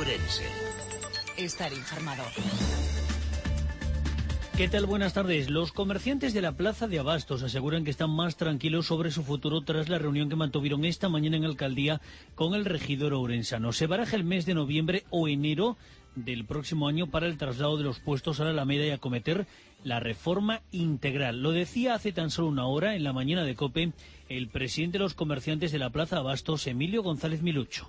Ourense. Estar informado. ¿Qué tal? Buenas tardes. Los comerciantes de la Plaza de Abastos aseguran que están más tranquilos sobre su futuro tras la reunión que mantuvieron esta mañana en Alcaldía con el regidor ourensano. Se baraja el mes de noviembre o enero del próximo año para el traslado de los puestos a la Alameda y acometer la reforma integral. Lo decía hace tan solo una hora en la mañana de COPE el presidente de los comerciantes de la Plaza de Abastos, Emilio González Milucho.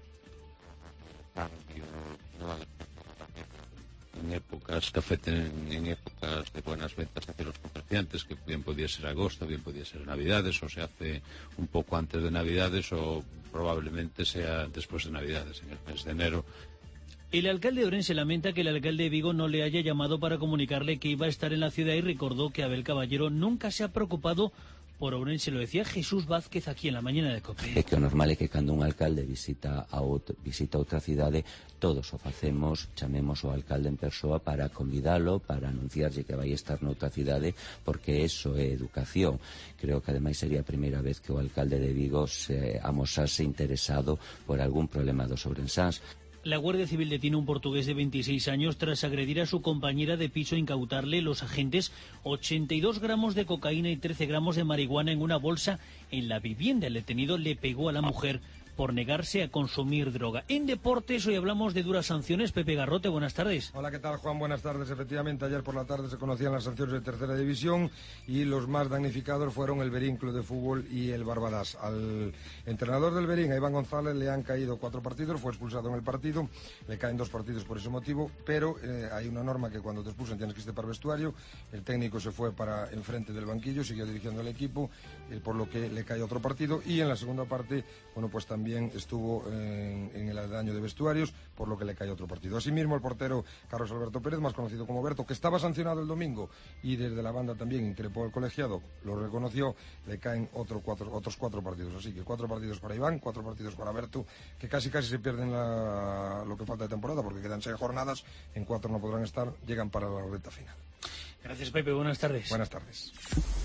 En épocas que afecten, en épocas de buenas ventas hacia los comerciantes, que bien podía ser agosto, bien podía ser Navidades, o se hace un poco antes de Navidades, o probablemente sea después de Navidades, en el mes de enero. El alcalde de Ourense lamenta que el alcalde de Vigo no le haya llamado para comunicarle que iba a estar en la ciudad y recordó que Abel Caballero nunca se ha preocupado por Ourense. Lo decía Jesús Vázquez aquí en la mañana de COPE. É que o normal é que cando un alcalde visita outra cidade, todos o facemos, chamemos ao alcalde en persoa para convidalo, para anunciarlle que vai estar noutra cidade, porque eso é educación. Creo que ademais sería a primeira vez que o alcalde de Vigo se amosase interesado por algún problema dos ourensáns. La Guardia Civil detiene a un portugués de 26 años tras agredir a su compañera de piso e incautarle los agentes 82 gramos de cocaína y 13 gramos de marihuana en una bolsa en la vivienda. El detenido le pegó a la mujer por negarse a consumir droga. En deportes hoy hablamos de duras sanciones. Pepe Garrote, buenas tardes. Hola, ¿qué tal, Juan? Buenas tardes. Efectivamente, ayer por la tarde se conocían las sanciones de tercera división y los más damnificados fueron el Berín Club de Fútbol y el Barbadas. Al entrenador del Berín, a Iván González, le han caído 4 partidos, fue expulsado en el partido, le caen 2 partidos por ese motivo, pero hay una norma que cuando te expulsan tienes que estar vestuario. El técnico se fue para enfrente del banquillo, siguió dirigiendo el equipo, por lo que le cae otro partido, y en la segunda parte, bueno, pues también estuvo en el daño de vestuarios, por lo que le cae otro partido. Asimismo, el portero Carlos Alberto Pérez, más conocido como Berto, que estaba sancionado el domingo y desde la banda también increpó al colegiado, lo reconoció, le caen otros 4 partidos. Así que 4 partidos para Iván, 4 partidos para Berto, que casi se pierden lo que falta de temporada, porque quedan 6 jornadas, en 4 no podrán estar, llegan para la recta final. Gracias, Pepe. Buenas tardes. Buenas tardes.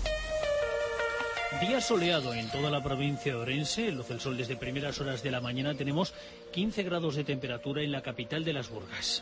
Día soleado en toda la provincia de Ourense. Luz del sol desde primeras horas de la mañana. Tenemos 15 grados de temperatura en la capital de Las Burgas.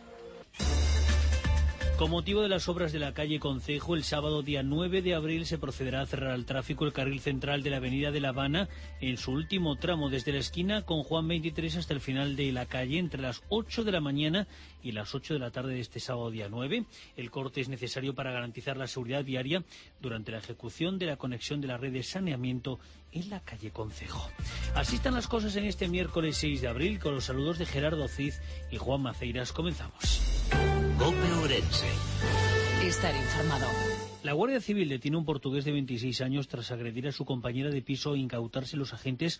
Con motivo de las obras de la calle Concejo, el sábado día 9 de abril se procederá a cerrar al tráfico el carril central de la avenida de La Habana en su último tramo, desde la esquina con Juan 23 hasta el final de la calle, entre las 8 de la mañana y las 8 de la tarde de este sábado día 9. El corte es necesario para garantizar la seguridad viaria durante la ejecución de la conexión de la red de saneamiento en la calle Concejo. Así están las cosas en este miércoles 6 de abril, con los saludos de Gerardo Cid y Juan Maceiras. Comenzamos. COPE Ourense. Estar informado. La Guardia Civil detiene a un portugués de 26 años tras agredir a su compañera de piso e incautarse los agentes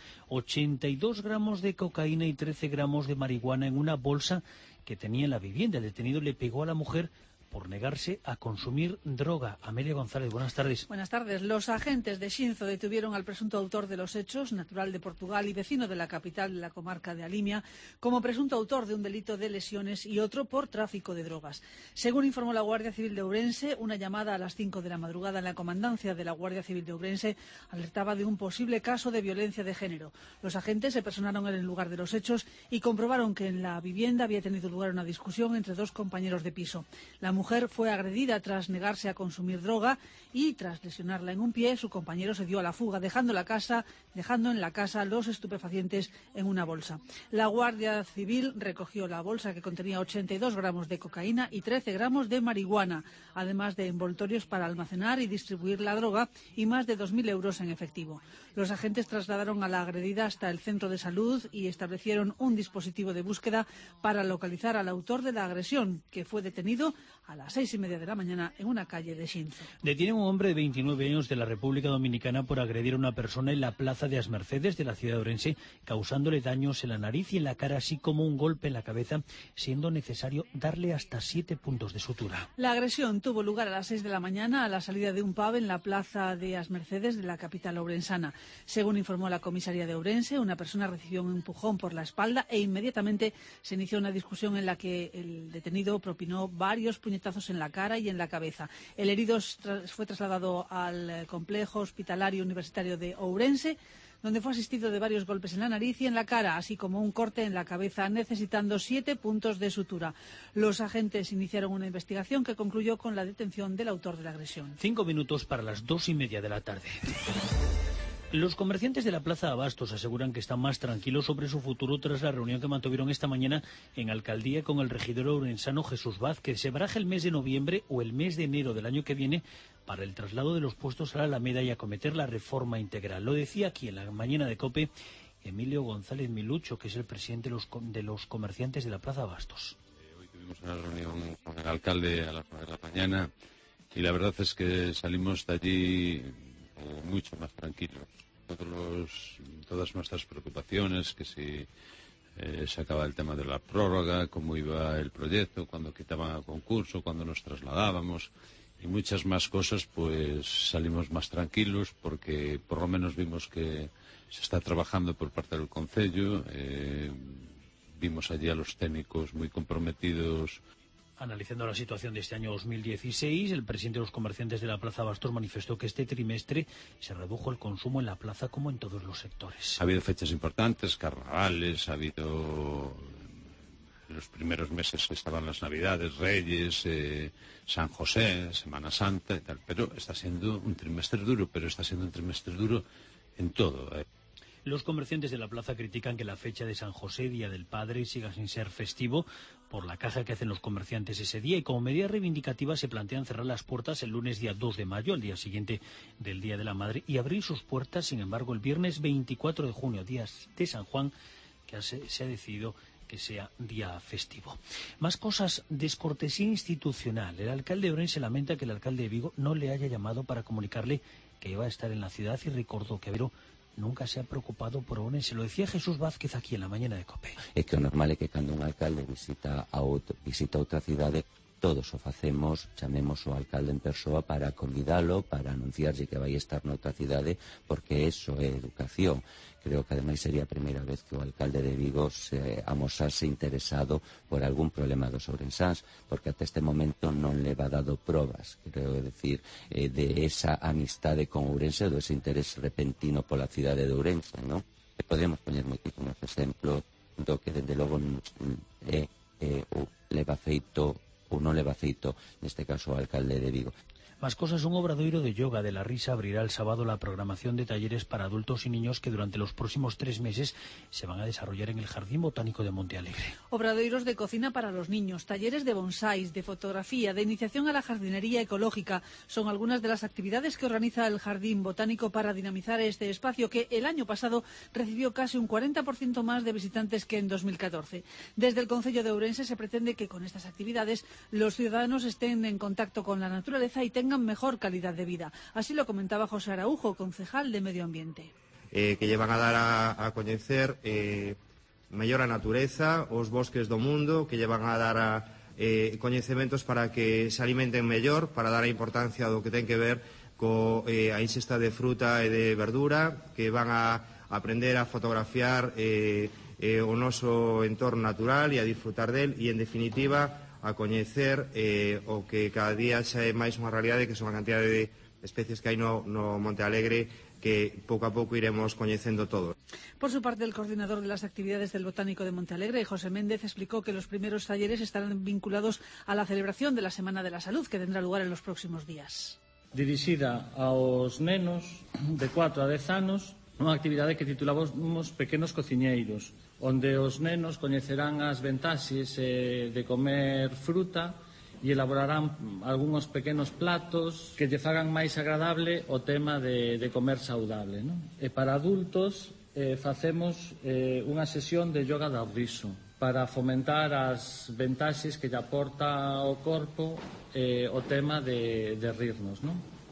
82 gramos de cocaína y 13 gramos de marihuana en una bolsa que tenía en la vivienda. El detenido le pegó a la mujer por negarse a consumir droga. Amelia González, buenas tardes. Buenas tardes. Los agentes de Xinzo detuvieron al presunto autor de los hechos, natural de Portugal y vecino de la capital de la comarca de Alimia, como presunto autor de un delito de lesiones y otro por tráfico de drogas. Según informó la Guardia Civil de Ourense, una llamada a las 5 de la madrugada en la comandancia de la Guardia Civil de Ourense alertaba de un posible caso de violencia de género. Los agentes se personaron en el lugar de los hechos y comprobaron que en la vivienda había tenido lugar una discusión entre 2 compañeros de piso. La mujer fue agredida tras negarse a consumir droga y tras lesionarla en un pie, su compañero se dio a la fuga, dejando en la casa los estupefacientes en una bolsa. La Guardia Civil recogió la bolsa, que contenía 82 gramos de cocaína y 13 gramos de marihuana, además de envoltorios para almacenar y distribuir la droga y más de 2.000 euros en efectivo. Los agentes trasladaron a la agredida hasta el centro de salud y establecieron un dispositivo de búsqueda para localizar al autor de la agresión, que fue detenido a las 6:30 de la mañana en una calle de Xinzo. Detienen a un hombre de 29 años de la República Dominicana por agredir a una persona en la plaza de As Mercedes de la ciudad de Ourense, causándole daños en la nariz y en la cara, así como un golpe en la cabeza, siendo necesario darle hasta 7 puntos de sutura. La agresión tuvo lugar a las 6 de la mañana a la salida de un pub en la plaza de As Mercedes de la capital ourensana. Según informó la comisaría de Ourense, una persona recibió un empujón por la espalda e inmediatamente se inició una discusión en la que el detenido propinó varios puñetazos puñetazos en la cara y en la cabeza. El herido fue trasladado al complejo hospitalario universitario de Ourense, donde fue asistido de varios golpes en la nariz y en la cara, así como un corte en la cabeza, necesitando 7 puntos de sutura. Los agentes iniciaron una investigación que concluyó con la detención del autor de la agresión. 5 minutos para las 2:30 de la tarde. Los comerciantes de la Plaza Abastos aseguran que están más tranquilos sobre su futuro tras la reunión que mantuvieron esta mañana en Alcaldía con el regidor ourensano Jesús Vázquez. Se baraja el mes de noviembre o el mes de enero del año que viene para el traslado de los puestos a la Alameda y acometer la reforma integral. Lo decía aquí en la mañana de COPE Emilio González Milucho, que es el presidente de los comerciantes de la Plaza Abastos. Hoy tuvimos una reunión con el alcalde a las 9 de la mañana y la verdad es que salimos de allí mucho más tranquilos. Todas nuestras preocupaciones, que si se acaba el tema de la prórroga, cómo iba el proyecto, cuándo quitaban el concurso, cuándo nos trasladábamos y muchas más cosas, pues salimos más tranquilos porque por lo menos vimos que se está trabajando por parte del concello, vimos allí a los técnicos muy comprometidos. Analizando la situación de este año 2016, el presidente de los comerciantes de la Plaza Abastos manifestó que este trimestre se redujo el consumo en la plaza como en todos los sectores. Ha habido fechas importantes, carnavales, ha habido los primeros meses que estaban las Navidades, Reyes, San José, Semana Santa y tal, pero está siendo un trimestre duro, en todo. Los comerciantes de la plaza critican que la fecha de San José, Día del Padre, siga sin ser festivo por la caja que hacen los comerciantes ese día y como medida reivindicativa se plantean cerrar las puertas el lunes día 2 de mayo, al día siguiente del Día de la Madre, y abrir sus puertas, sin embargo, el viernes 24 de junio, día de San Juan, que se ha decidido que sea día festivo. Más cosas, descortesía institucional. El alcalde de Ourense lamenta que el alcalde de Vigo no le haya llamado para comunicarle que iba a estar en la ciudad y recordó que Avero nunca se ha preocupado por Ourense. Lo decía Jesús Vázquez aquí en la mañana de COPE. É que o normal é que cando un alcalde visita outra cidade, todos o facemos, chamemos ao alcalde en persoa para convidalo, para anunciarlle que vai estar noutra cidade, porque eso é educación. Creo que ademais sería a primeira vez que o alcalde de Vigo se amosase interesado por algún problema dos ourensáns, porque até este momento non leva dado probas, creo decir, de esa amistade con Ourense, do ese interés repentino pola cidade de Ourense, non? E podemos poñer moitísimos exemplos do que, dende logo, leva feito ou non leva feito, neste caso, o alcalde de Vigo. Más cosas, un obradoiro de yoga de la risa abrirá el sábado la programación de talleres para adultos y niños que durante los próximos 3 meses se van a desarrollar en el Jardín Botánico de Monte Alegre. Obradoiros de cocina para los niños, talleres de bonsáis, de fotografía, de iniciación a la jardinería ecológica son algunas de las actividades que organiza el Jardín Botánico para dinamizar este espacio que el año pasado recibió casi un 40% más de visitantes que en 2014. Desde el Concello de Ourense se pretende que con estas actividades los ciudadanos estén en contacto con la naturaleza y tengan mejor calidad de vida. Así lo comentaba José Araujo, concejal de Medio Ambiente. Que llevan a dar a coñecer mellor a natureza, os bosques do mundo, que llevan a dar a coñecementos para que se alimenten mellor, para dar a importancia do que ten que ver a ingesta de fruta e de verdura, que van a aprender a fotografiar o noso entorno natural e a disfrutar del e, en definitiva, a coñecer o que cada día xa é máis unha realidade, que son a cantidade de especies que hai no Monte Alegre, que pouco a pouco iremos coñecendo todo. Por su parte, el coordinador de las actividades del Botánico de Monte Alegre, José Méndez, explicó que los primeros talleres estarán vinculados a la celebración de la Semana de la Salud, que tendrá lugar en los próximos días. Dirixida aos nenos de 4 a 10 anos, unha actividade que titulamos Pequenos Cociñeiros, onde os nenos coñecerán as ventaxes de comer fruta e elaborarán algúns pequenos platos que lle fagan máis agradable o tema de comer saudable, non? E para adultos facemos unha sesión de yoga do riso para fomentar as ventaxes que lle aporta ao corpo o tema de rirnos, non?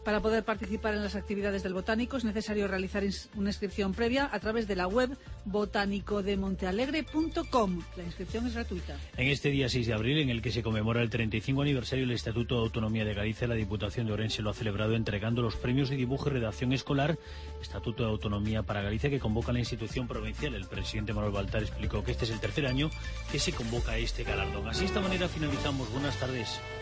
Para poder participar en las actividades del Botánico es necesario realizar una inscripción previa a través de la web botanicodemontealegre.com. La inscripción es gratuita. En este día 6 de abril, en el que se conmemora el 35 aniversario del Estatuto de Autonomía de Galicia, la Diputación de Ourense lo ha celebrado entregando los premios de dibujo y redacción escolar Estatuto de Autonomía para Galicia que convoca la institución provincial. El presidente Manuel Baltar explicó que este es el tercer año que se convoca este galardón. Así, de esta manera finalizamos. Buenas tardes.